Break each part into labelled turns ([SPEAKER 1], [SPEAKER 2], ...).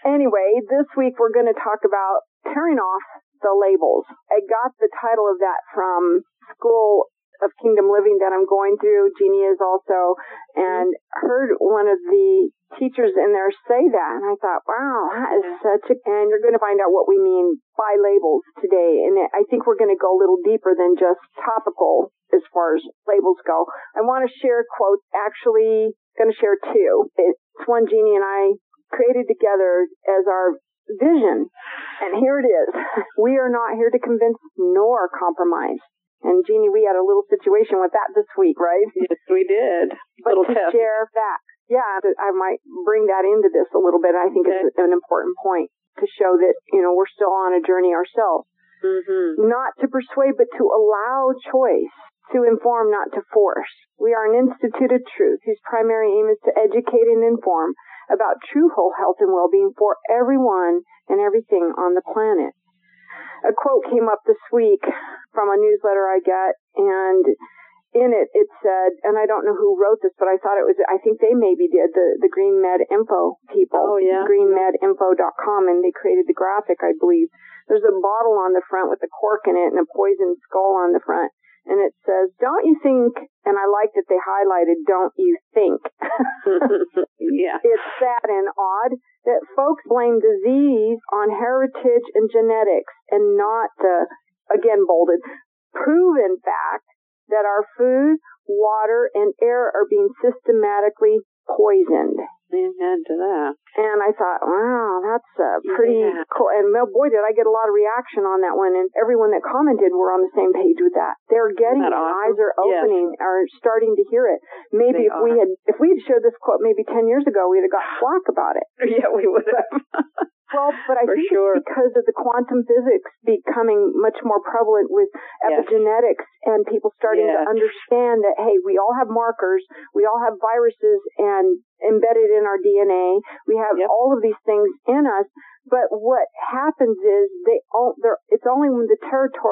[SPEAKER 1] Anyway, this week we're going to talk about tearing off the labels. I got the title of that from School of Kingdom Living that I'm going through. Jeannie is also, and heard one of the teachers in there say that, and I thought, wow, that is and you're going to find out what we mean by labels today, and I think we're going to go a little deeper than just topical as far as labels go. I want to share quotes, actually going to share two. It's one Jeannie and I created together as our vision, and here it is. We are not here to convince nor compromise. And Jeannie, we had a little situation with that this week, right?
[SPEAKER 2] Yes, we did.
[SPEAKER 1] But to share that, I might bring that into this a little bit. I think it's an important point to show that, we're still on a journey ourselves. Mm-hmm. Not to persuade, but to allow choice, to inform, not to force. We are an institute of truth whose primary aim is to educate and inform about true whole health and well-being for everyone and everything on the planet. A quote came up this week from a newsletter I get, and in it said, and I don't know who wrote this, but I think they maybe did, the Green Med Info people.
[SPEAKER 2] Oh, yeah.
[SPEAKER 1] greenmedinfo.com, and they created the graphic, I believe. There's a bottle on the front with a cork in it and a poison skull on the front. And it says, don't you think, and I like that they highlighted, don't you think.
[SPEAKER 2] Yeah.
[SPEAKER 1] It's sad and odd that folks blame disease on heritage and genetics and not the, again bolded, proven fact that our food, water, and air are being systematically poisoned.
[SPEAKER 2] Amen to that.
[SPEAKER 1] And I thought, wow, that's pretty cool. And boy, did I get a lot of reaction on that one. And everyone that commented were on the same page with that. They're getting it.
[SPEAKER 2] Awesome?
[SPEAKER 1] Eyes are opening, are starting to hear it. Maybe if we had shared this quote maybe 10 years ago, we'd have got flack about it.
[SPEAKER 2] Yeah, we would have.
[SPEAKER 1] Well, but I think it's because of the quantum physics becoming much more prevalent with epigenetics and people starting to understand that, hey, we all have markers, we all have viruses and embedded in our DNA, we have all of these things in us, but what happens is it's only when the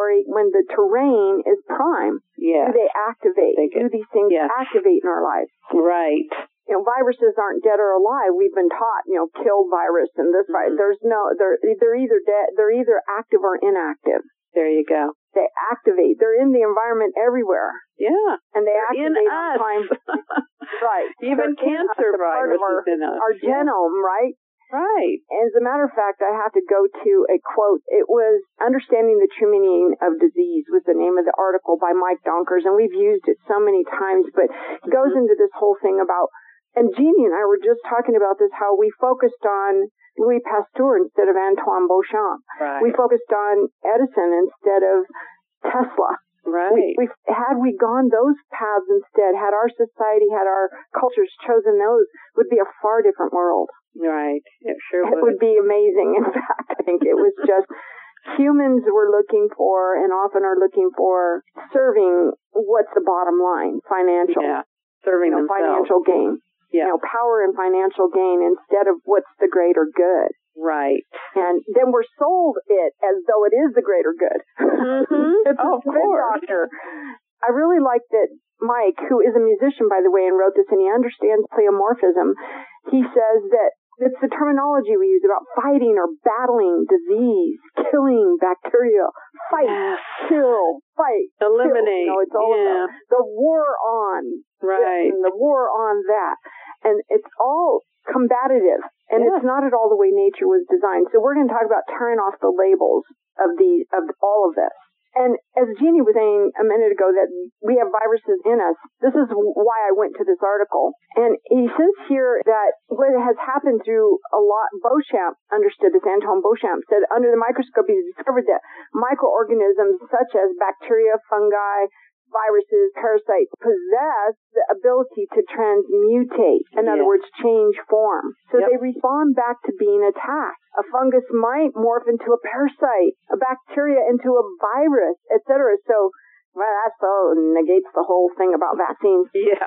[SPEAKER 1] terrain is prime do they activate, do these things activate in our lives.
[SPEAKER 2] Right.
[SPEAKER 1] Viruses aren't dead or alive. We've been taught, killed virus and this virus. They're either dead, they're either active or inactive.
[SPEAKER 2] There you go.
[SPEAKER 1] They activate. They're in the environment everywhere.
[SPEAKER 2] Yeah.
[SPEAKER 1] And they activate
[SPEAKER 2] in
[SPEAKER 1] on
[SPEAKER 2] us.
[SPEAKER 1] time. Right.
[SPEAKER 2] Even cancer virus is in us.
[SPEAKER 1] Our genome, right?
[SPEAKER 2] Right.
[SPEAKER 1] As a matter of fact, I have to go to a quote. It was Understanding the True Meaning of Disease was the name of the article by Mike Donkers, and we've used it so many times, but it goes into this whole thing about, and Jeannie and I were just talking about this, how we focused on Louis Pasteur instead of Antoine Beauchamp.
[SPEAKER 2] Right.
[SPEAKER 1] We focused on Edison instead of Tesla.
[SPEAKER 2] Right.
[SPEAKER 1] Had we gone those paths instead, had our society, had our cultures chosen those, would be a far different world.
[SPEAKER 2] Right. It sure would.
[SPEAKER 1] It would be amazing. In fact, I think it was just humans were looking for, and often are looking for, serving what's the bottom line, financial.
[SPEAKER 2] Yeah. Serving themselves.
[SPEAKER 1] Financial gain.
[SPEAKER 2] Yeah.
[SPEAKER 1] Power and financial gain instead of what's the greater good.
[SPEAKER 2] Right.
[SPEAKER 1] And then we're sold it as though it is the greater good.
[SPEAKER 2] Mm-hmm.
[SPEAKER 1] It's a spin doctor. I really like that Mike, who is a musician, by the way, and wrote this, and he understands pleomorphism. He says that it's the terminology we use about fighting or battling disease, killing bacteria, fight, kill, fight,
[SPEAKER 2] eliminate.
[SPEAKER 1] Kill. It's all about the war on,
[SPEAKER 2] right?
[SPEAKER 1] And the war on that, and it's all combative, and it's not at all the way nature was designed. So we're going to talk about tearing off the labels of all of this. And as Jeannie was saying a minute ago, that we have viruses in us, this is why I went to this article. And he says here that what has happened through a lot, Beauchamp understood this, Antoine Beauchamp said, under the microscope, he's discovered that microorganisms such as bacteria, fungi, viruses, parasites possess the ability to transmutate. In other words, change form. So they respond back to being attacked. A fungus might morph into a parasite, a bacteria into a virus, etc. So, well, that so negates the whole thing about vaccines.
[SPEAKER 2] Yeah.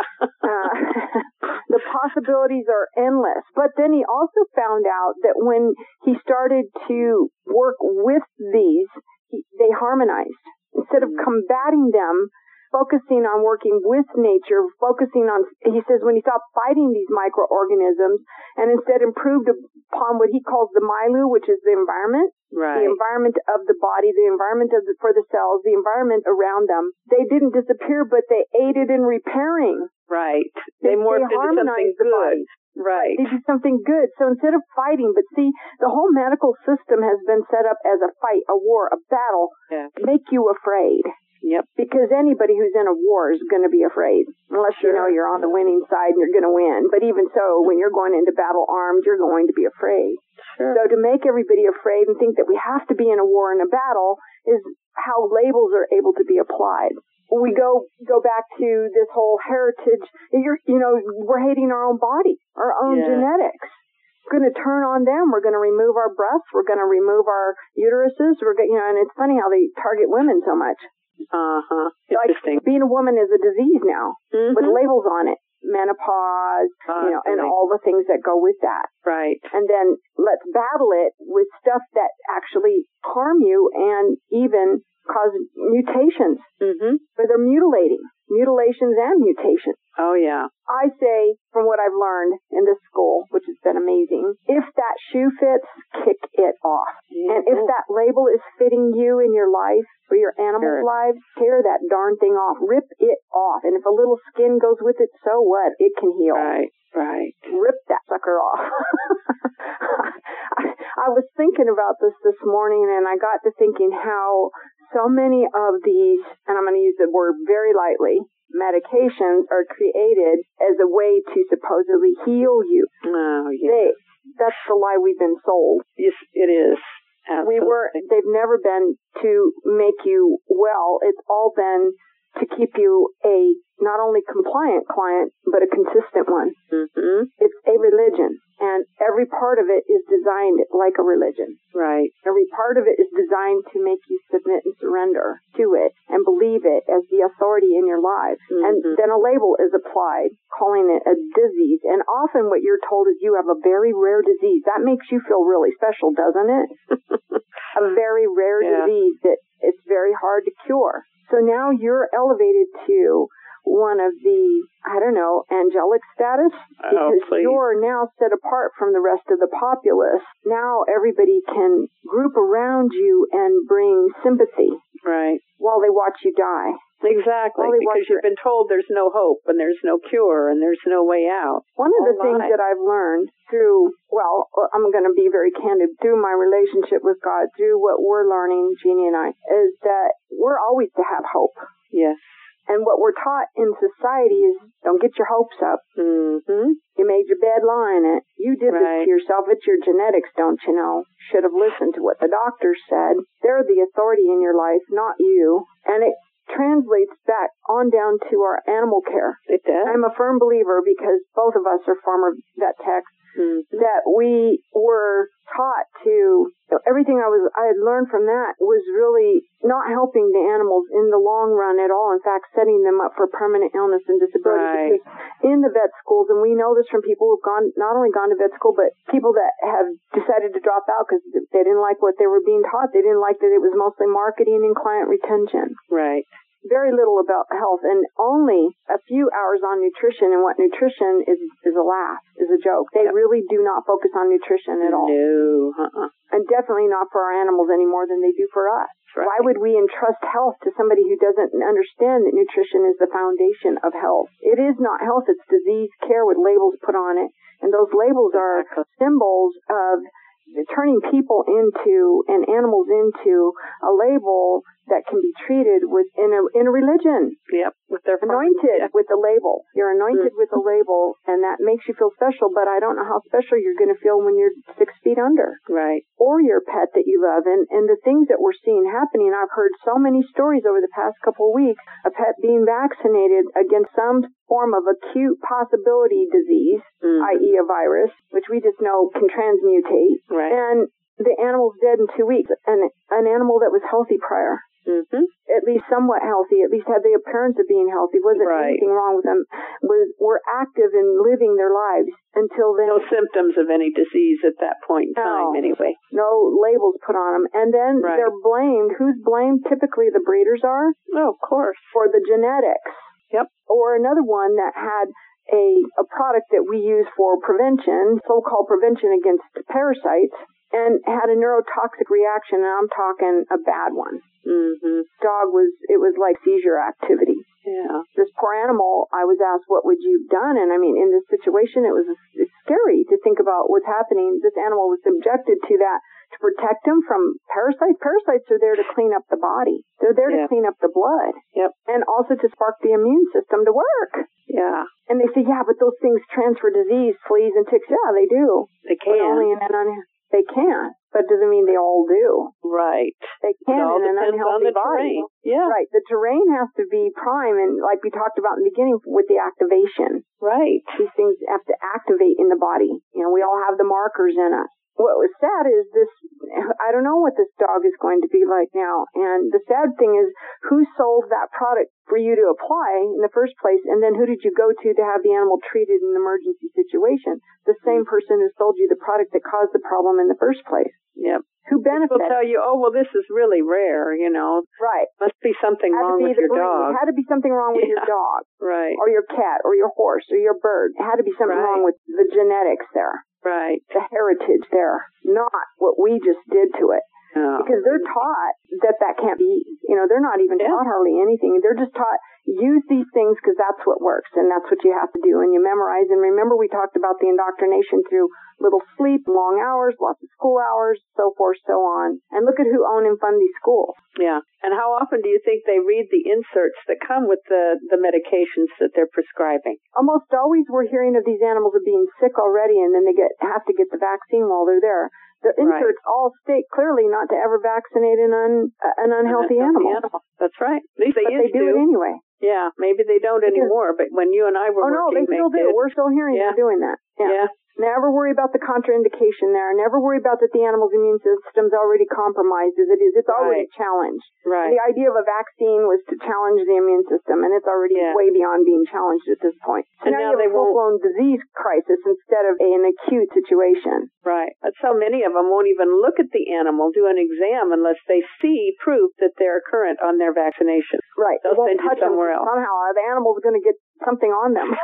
[SPEAKER 1] The possibilities are endless. But then he also found out that when he started to work with these, they harmonized. Instead of combating them, focusing on working with nature, he says when he stopped fighting these microorganisms and instead improved upon what he calls the Milu, which is the environment, the environment of the body, the environment for the cells, the environment around them. They didn't disappear, but they aided in repairing.
[SPEAKER 2] Right. They morphed into something good. Right.
[SPEAKER 1] They do something good. So instead of fighting, but see, the whole medical system has been set up as a fight, a war, a battle, to make you afraid.
[SPEAKER 2] Yep.
[SPEAKER 1] Because anybody who's in a war is going to be afraid, unless you know you're on the winning side and you're going to win. But even so, when you're going into battle armed, you're going to be afraid.
[SPEAKER 2] Sure.
[SPEAKER 1] So to make everybody afraid and think that we have to be in a war and a battle is how labels are able to be applied. We go back to this whole heritage. We're hating our own body, our own genetics. We're going to turn on them. We're going to remove our breasts. We're going to remove our uteruses. And it's funny how they target women so much.
[SPEAKER 2] Interesting.
[SPEAKER 1] Like being a woman is a disease now with labels on it. Menopause, and all the things that go with that.
[SPEAKER 2] Right.
[SPEAKER 1] And then let's battle it with stuff that actually harm you and even cause mutations. But they're mutilations and mutations.
[SPEAKER 2] Oh, yeah.
[SPEAKER 1] I say, from what I've learned in this school, which has been amazing, if that shoe fits, kick it off. And if that label is fitting you in your life or your animal's lives, tear that darn thing off. Rip it off. And if a little skin goes with it, so what? It can heal.
[SPEAKER 2] Right.
[SPEAKER 1] Rip that sucker off. I was thinking about this morning, and I got to thinking how so many of these, and I'm going to use the word very lightly, medications are created as a way to supposedly heal you.
[SPEAKER 2] Oh, yeah.
[SPEAKER 1] That's the lie we've been sold.
[SPEAKER 2] Yes, it is. Absolutely.
[SPEAKER 1] They've never been to make you well. It's all been to keep you a not only compliant client, but a consistent one. It's a religion, and every part of it is designed like a religion.
[SPEAKER 2] Right.
[SPEAKER 1] Every part of it is designed to make you submit and surrender to it and believe it as the authority in your life. And then a label is applied, calling it a disease. And often what you're told is you have a very rare disease. That makes you feel really special, doesn't it? A very rare disease that it's very hard to cure. So now you're elevated to one of the, angelic status, because you're now set apart from the rest of the populace. Now everybody can group around you and bring sympathy.
[SPEAKER 2] Right.
[SPEAKER 1] While they watch you die.
[SPEAKER 2] Exactly, because you've been told there's no hope and there's no cure and there's no way out.
[SPEAKER 1] One of the things that I've learned I'm going to be very candid, through my relationship with God, through what we're learning, Jeannie and I, is that we're always to have hope.
[SPEAKER 2] Yes.
[SPEAKER 1] And what we're taught in society is don't get your hopes up. You made your bed, lie in it. You did this to yourself. It's your genetics, don't you know? Should have listened to what the doctors said. They're the authority in your life, not you. And it translates back on down to our animal care.
[SPEAKER 2] It does.
[SPEAKER 1] I'm a firm believer, because both of us are farmer vet techs, that we were taught to, everything I had learned from that was really not helping the animals in the long run at all. In fact, setting them up for permanent illness and disability. Because in the vet schools, and we know this from people who've not only gone to vet school, but people that have decided to drop out because they didn't like what they were being taught. They didn't like that it was mostly marketing and client retention.
[SPEAKER 2] Right.
[SPEAKER 1] Very little about health, and only a few hours on nutrition. And what nutrition is a laugh, is a joke. They really do not focus on nutrition at all.
[SPEAKER 2] No.
[SPEAKER 1] And definitely not for our animals any more than they do for us.
[SPEAKER 2] Right.
[SPEAKER 1] Why would we entrust health to somebody who doesn't understand that nutrition is the foundation of health? It is not health, it's disease care with labels put on it. And those labels are symbols of turning people into and animals into a label that can be treated in a religion.
[SPEAKER 2] Yep, with their
[SPEAKER 1] anointed with the label. You're anointed with a label, and that makes you feel special. But I don't know how special you're going to feel when you're 6 feet under,
[SPEAKER 2] right? Or
[SPEAKER 1] your pet that you love, and the things that we're seeing happening. I've heard so many stories over the past couple of weeks. A pet being vaccinated against some form of acute possibility disease, i.e., a virus, which we just know can transmutate,
[SPEAKER 2] right?
[SPEAKER 1] And the animal's dead in 2 weeks, and an animal that was healthy prior. at least somewhat healthy, at least had the appearance of being healthy, wasn't anything wrong with them, were active in living their lives until then.
[SPEAKER 2] No symptoms of any disease at that point in time, anyway.
[SPEAKER 1] No labels put on them. And then they're blamed. Who's blamed? Typically the breeders are.
[SPEAKER 2] Oh, of course.
[SPEAKER 1] For the genetics.
[SPEAKER 2] Yep.
[SPEAKER 1] Or another one that had a product that we use for prevention, so-called prevention against parasites, and had a neurotoxic reaction, and I'm talking a bad one.
[SPEAKER 2] Mm-hmm.
[SPEAKER 1] Dog it was like seizure activity.
[SPEAKER 2] Yeah.
[SPEAKER 1] This poor animal, I was asked, what would you have done? And I mean, in this situation, it's scary to think about what's happening. This animal was subjected to that to protect him from parasites. Parasites are there to clean up the body. They're there to clean up the blood.
[SPEAKER 2] Yep.
[SPEAKER 1] And also to spark the immune system to work.
[SPEAKER 2] Yeah.
[SPEAKER 1] And they say, yeah, but those things transfer disease, fleas and ticks. Yeah, they do.
[SPEAKER 2] They can.
[SPEAKER 1] They can, but it doesn't mean they all do.
[SPEAKER 2] Right.
[SPEAKER 1] They can in an unhealthy body.
[SPEAKER 2] Terrain. Yeah.
[SPEAKER 1] Right. The terrain has to be prime, and like we talked about in the beginning with the activation.
[SPEAKER 2] Right.
[SPEAKER 1] These things have to activate in the body. We all have the markers in us. What was sad is I don't know what this dog is going to be like now. And the sad thing is, who sold that product for you to apply in the first place? And then who did you go to have the animal treated in an emergency situation? The same person who sold you the product that caused the problem in the first place.
[SPEAKER 2] Yep.
[SPEAKER 1] Who benefits?
[SPEAKER 2] People tell you, oh, well, this is really rare,
[SPEAKER 1] Right.
[SPEAKER 2] Must be something wrong with your dog.
[SPEAKER 1] It had to be something wrong with your dog.
[SPEAKER 2] Right.
[SPEAKER 1] Or your cat, or your horse, or your bird. It had to be something wrong with the genetics there.
[SPEAKER 2] Right.
[SPEAKER 1] The heritage there. Not what we just did to it.
[SPEAKER 2] No.
[SPEAKER 1] Because they're taught that can't be, they're not even taught hardly anything. They're just taught, use these things because that's what works, and that's what you have to do. And you memorize. And remember, we talked about the indoctrination through little sleep, long hours, lots of school hours, so forth, so on. And look at who own and fund these schools.
[SPEAKER 2] Yeah. And how often do you think they read the inserts that come with the medications that they're prescribing?
[SPEAKER 1] Almost always we're hearing of these animals are being sick already, and then they have to get the vaccine while they're there. The inserts all state clearly not to ever vaccinate an unhealthy animal.
[SPEAKER 2] That's right. At least they used to.
[SPEAKER 1] They do it anyway.
[SPEAKER 2] Yeah, maybe they don't anymore, but when you and I were working,
[SPEAKER 1] they still do. We're still hearing them doing that.
[SPEAKER 2] Yeah.
[SPEAKER 1] Never worry about the contraindication there. Never worry about that the animal's immune system's already compromised as it is. It's already challenged.
[SPEAKER 2] Right.
[SPEAKER 1] The idea of a vaccine was to challenge the immune system, and it's already way beyond being challenged at this point. So
[SPEAKER 2] and
[SPEAKER 1] now you have a full-blown disease crisis instead of an acute situation.
[SPEAKER 2] Right. That's how many of them won't even look at the animal, do an exam, unless they see proof that they're current on their vaccination.
[SPEAKER 1] Right.
[SPEAKER 2] They'll send you somewhere else.
[SPEAKER 1] Somehow the animal's going to get something on them.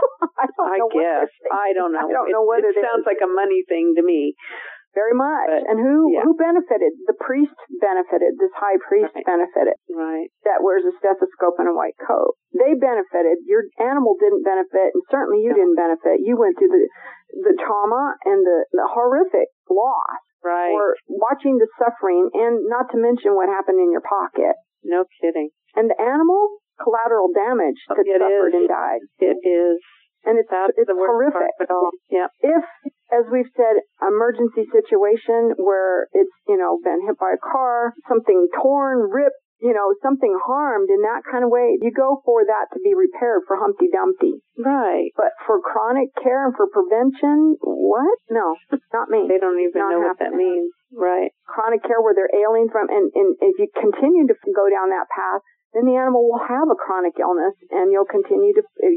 [SPEAKER 2] I guess. I don't know.
[SPEAKER 1] I don't know what it is.
[SPEAKER 2] It sounds like a money thing to me.
[SPEAKER 1] Very much. But, and who benefited? The priest benefited. This high priest benefited.
[SPEAKER 2] Right.
[SPEAKER 1] That wears a stethoscope and a white coat. They benefited. Your animal didn't benefit, and certainly you didn't benefit. You went through the trauma and the horrific loss.
[SPEAKER 2] Right.
[SPEAKER 1] Or watching the suffering, and not to mention what happened in your pocket.
[SPEAKER 2] No kidding.
[SPEAKER 1] And the animal, collateral damage that suffered and died.
[SPEAKER 2] It is.
[SPEAKER 1] And it's horrific.
[SPEAKER 2] Yeah.
[SPEAKER 1] If, as we've said, emergency situation where it's, been hit by a car, something torn, ripped, something harmed in that kind of way, you go for that to be repaired for Humpty Dumpty.
[SPEAKER 2] Right.
[SPEAKER 1] But for chronic care and for prevention, what? No, not me.
[SPEAKER 2] They don't even know what that means. Right.
[SPEAKER 1] Chronic care where they're ailing from, and if you continue to go down that path, then the animal will have a chronic illness, and you'll continue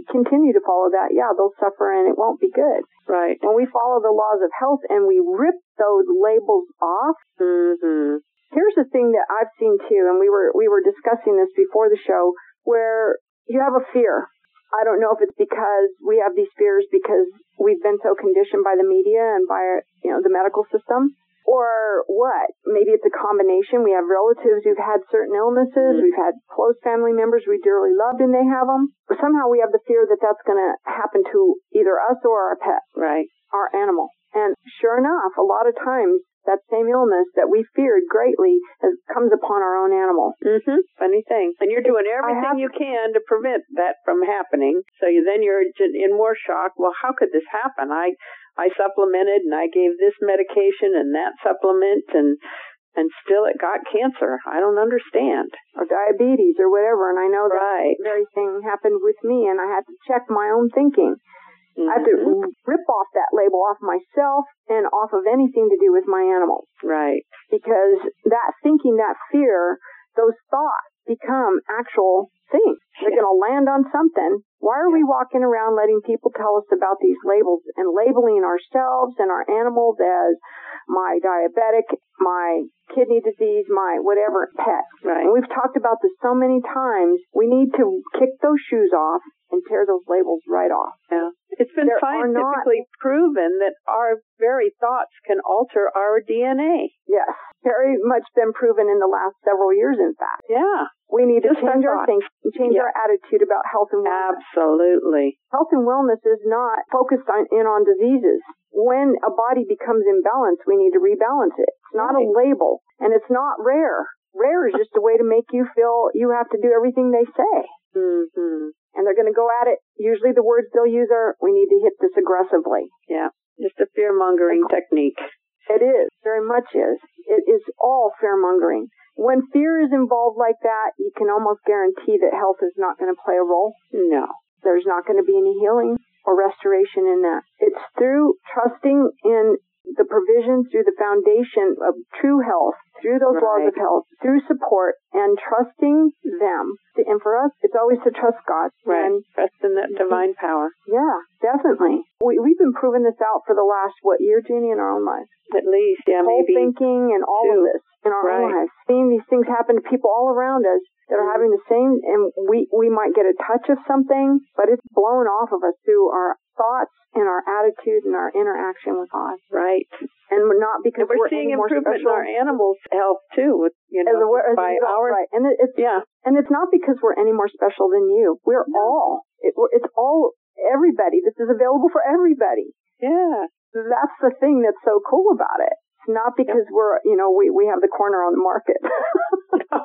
[SPEAKER 1] to follow that. Yeah, they'll suffer, and it won't be good.
[SPEAKER 2] Right.
[SPEAKER 1] When we follow the laws of health and we rip those labels off, here's the thing that I've seen too, and we were discussing this before the show, where you have a fear. I don't know if it's because we have these fears because we've been so conditioned by the media and by the medical system. Or what? Maybe it's a combination. We have relatives who've had certain illnesses. We've had close family members we dearly loved and they have them. But somehow we have the fear that that's going to happen to either us or our pet.
[SPEAKER 2] Right.
[SPEAKER 1] Our animal. And sure enough, a lot of times that same illness that we feared greatly comes upon our own animal.
[SPEAKER 2] Funny thing. And you're doing everything you can to prevent that from happening. So then you're in more shock. Well, how could this happen? I supplemented and I gave this medication and that supplement and still it got cancer. I don't understand.
[SPEAKER 1] Or diabetes or whatever. And I know that very thing happened with me, and I had to check my own thinking. I have to rip off that label off myself and off of anything to do with my animals.
[SPEAKER 2] Right.
[SPEAKER 1] Because that thinking, that fear, those thoughts become actual things. They're going to land on something. Why are we walking around letting people tell us about these labels and labeling ourselves and our animals as my diabetic, my kidney disease, my whatever pet?
[SPEAKER 2] Right.
[SPEAKER 1] And we've talked about this so many times. We need to kick those shoes off and tear those labels right off.
[SPEAKER 2] Yeah. It's been scientifically proven that our very thoughts can alter our DNA.
[SPEAKER 1] Yes. Very much been proven in the last several years, in fact.
[SPEAKER 2] Yeah.
[SPEAKER 1] We need to change our thinking, change our attitude about health and wellness.
[SPEAKER 2] Absolutely.
[SPEAKER 1] Health and wellness is not focused on diseases. When a body becomes imbalanced, we need to rebalance it. It's not a label, and it's not rare. Rare is just a way to make you feel you have to do everything they say.
[SPEAKER 2] Mm-hmm.
[SPEAKER 1] And they're going to go at it. Usually the words they'll use are, we need to hit this aggressively.
[SPEAKER 2] Yeah, just a fear-mongering technique.
[SPEAKER 1] It is, very much is. It is all fear-mongering. When fear is involved like that, you can almost guarantee that health is not going to play a role.
[SPEAKER 2] No.
[SPEAKER 1] There's not going to be any healing or restoration in that. It's through trusting in the provision, through the foundation of true health, through those laws of health, through support, and trusting them. And for us, it's always to trust God.
[SPEAKER 2] Right.
[SPEAKER 1] And
[SPEAKER 2] trust in that divine power.
[SPEAKER 1] Yeah, definitely. We've been proving this out for the last, year, Jeannie, in our own lives?
[SPEAKER 2] At least, yeah,
[SPEAKER 1] whole
[SPEAKER 2] maybe.
[SPEAKER 1] Thinking and all of this in our own lives. Seeing these things happen to people all around us that are having the same, and we might get a touch of something, but it's blown off of us through our thoughts and our attitude and our interaction with God.
[SPEAKER 2] Right.
[SPEAKER 1] And we're not because
[SPEAKER 2] we're seeing improvement in our animals' health too, with by our
[SPEAKER 1] right. And and it's not because we're any more special than you. We're all. It's all everybody. This is available for everybody.
[SPEAKER 2] Yeah.
[SPEAKER 1] That's the thing that's so cool about it. It's not because we're, we have the corner on the market.
[SPEAKER 2] No.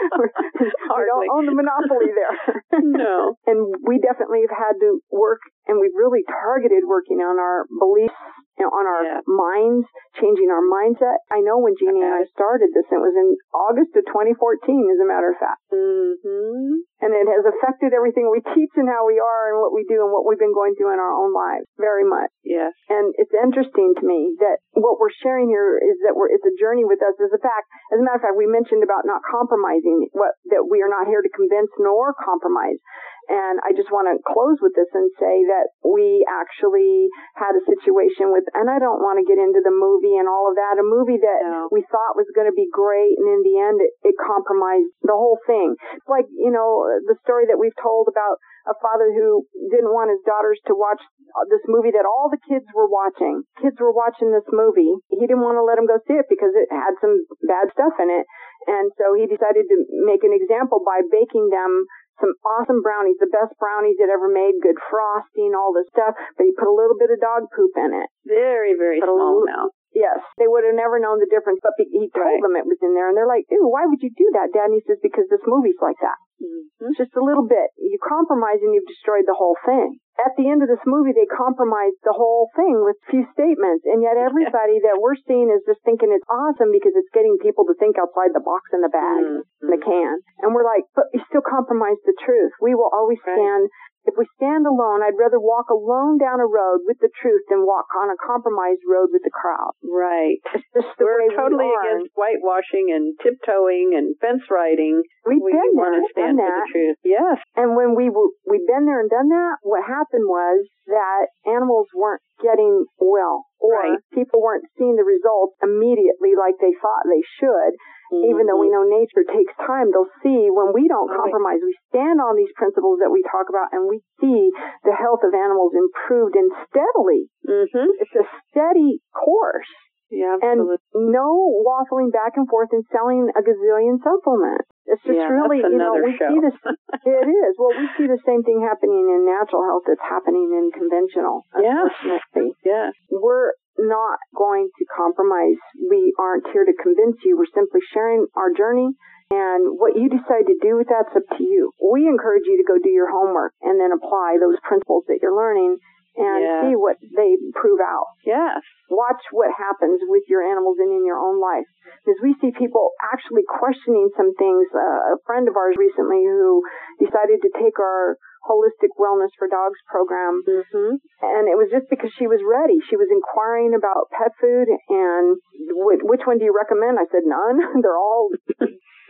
[SPEAKER 1] We don't own the monopoly there.
[SPEAKER 2] No.
[SPEAKER 1] And we definitely have had to work, and we've really targeted working on our beliefs, on our minds, changing our mindset. I know when Jeannie and I started this, it was in August of 2014, as a matter of fact.
[SPEAKER 2] Mm-hmm.
[SPEAKER 1] And it has affected everything we teach and how we are and what we do and what we've been going through in our own lives very much.
[SPEAKER 2] Yes.
[SPEAKER 1] And it's interesting to me that what we're sharing here is that it's a journey with us as a fact. As a matter of fact, we mentioned about not compromising, that we are not here to convince nor compromise. And I just want to close with this and say that we actually had a situation with, and I don't want to get into the movie and all of that, a movie that we thought was going to be great, and in the end it compromised the whole thing. It's like, the story that we've told about a father who didn't want his daughters to watch this movie that all the kids were watching. Kids were watching this movie. He didn't want to let them go see it because it had some bad stuff in it. And so he decided to make an example by baking them some awesome brownies, the best brownies it ever made, good frosting, all this stuff, but he put a little bit of dog poop in it.
[SPEAKER 2] Very, very small amount.
[SPEAKER 1] Yes, they would have never known the difference, but he told them it was in there, and they're like, ew, why would you do that, Dad? And he says, because this movie's like that. Mm-hmm. Just a little bit. You compromise and you've destroyed the whole thing. At the end of this movie, they compromised the whole thing with a few statements, and yet everybody that we're seeing is just thinking it's awesome because it's getting people to think outside the box and the bag and the can. And we're like, but you still compromise the truth. We will always stand. If we stand alone, I'd rather walk alone down a road with the truth than walk on a compromised road with the crowd.
[SPEAKER 2] Right.
[SPEAKER 1] It's just the way
[SPEAKER 2] totally against whitewashing and tiptoeing and fence riding.
[SPEAKER 1] We've been there
[SPEAKER 2] and stand for the truth. Yes.
[SPEAKER 1] And when we'd been there and done that, what happened was that animals weren't getting well, or people weren't seeing the results immediately like they thought they should. Even though we know nature takes time, they'll see when we don't compromise. We stand on these principles that we talk about, and we see the health of animals improved and steadily. Mm-hmm. It's a steady course.
[SPEAKER 2] Yeah, absolutely.
[SPEAKER 1] And no waffling back and forth and selling a gazillion supplements. It's just really, we see this. It is. Well, we see the same thing happening in natural health that's happening in conventional. Unfortunately.
[SPEAKER 2] Yes.
[SPEAKER 1] We're not going to compromise. We aren't here to convince you. We're simply sharing our journey, and what you decide to do with that's up to you. We encourage you to go do your homework and then apply those principles that you're learning and see what they prove out.
[SPEAKER 2] Yes.
[SPEAKER 1] Watch what happens with your animals and in your own life. Because we see people actually questioning some things. A friend of ours recently who decided to take our Holistic Wellness for Dogs program. Mm-hmm. And it was just because she was ready. She was inquiring about pet food and which one do you recommend? I said, none. They're all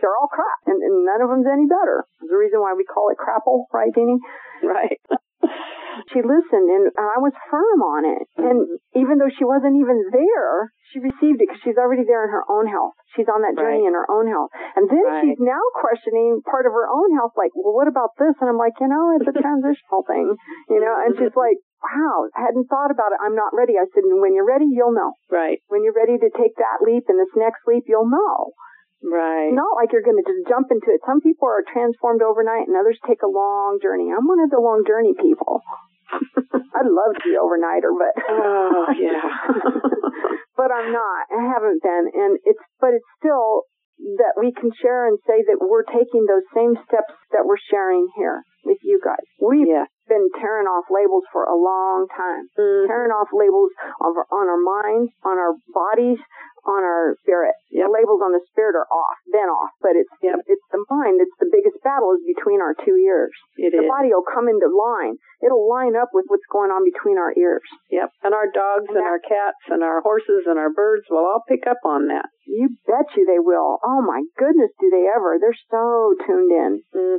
[SPEAKER 1] they're all crap, and none of them's any better. There's a reason why we call it crapple, right, Jeannie?
[SPEAKER 2] Right.
[SPEAKER 1] She listened, and I was firm on it. And even though she wasn't even there, she received it because she's already there in her own health. She's on that journey in her own health. And then she's now questioning part of her own health, like, well, what about this? And I'm like, it's a transitional thing, and she's like, wow, I hadn't thought about it. I'm not ready. I said, when you're ready, you'll know.
[SPEAKER 2] Right.
[SPEAKER 1] When you're ready to take that leap and this next leap, you'll know.
[SPEAKER 2] Right.
[SPEAKER 1] It's not like you're going to just jump into it. Some people are transformed overnight and others take a long journey. I'm one of the long journey people. I'd love to be overnighter, but
[SPEAKER 2] oh yeah.
[SPEAKER 1] but I'm not. I haven't been, and it's still that we can share and say that we're taking those same steps that we're sharing here with you guys. We've been tearing off labels for a long time, tearing off labels on our minds, on our bodies, on our spirit. The labels on the spirit are been off, but it's the mind. It's the biggest battle is between our two ears. The body will come into line. It'll line up with what's going on between our ears.
[SPEAKER 2] Yep. And our dogs and our cats and our horses and our birds will all pick up on that.
[SPEAKER 1] You bet you they will. Oh my goodness, do they ever. They're so tuned in.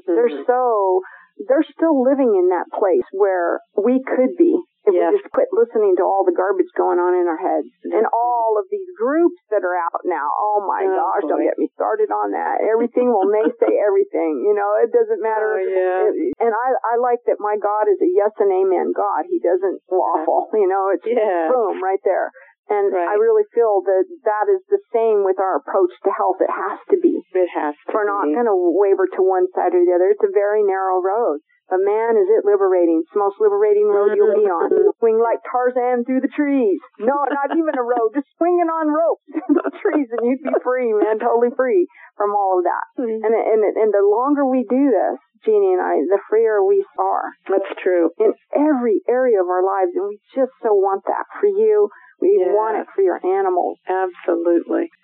[SPEAKER 1] They're still living in that place where we could be if we just quit listening to all the garbage going on in our heads. And all of these groups that are out now. Oh my gosh, don't get me started on that. Everything will naysay everything. It doesn't matter. And I like that my God is a yes and amen God. He doesn't waffle. It's boom, right there. And I really feel that is the same with our approach to health. It has to be.
[SPEAKER 2] It has to be.
[SPEAKER 1] We're not going to waver to one side or the other. It's a very narrow road. But man, is it liberating. It's the most liberating road you'll be on. Swing like Tarzan through the trees. No, not even a road. Just swinging on ropes through the trees and you'd be free, man. Totally free from all of that. And the longer we do this, Jeannie and I, the freer we are.
[SPEAKER 2] That's true.
[SPEAKER 1] In every area of our lives. And we just so want that for you. We want it for your animals.
[SPEAKER 2] Absolutely.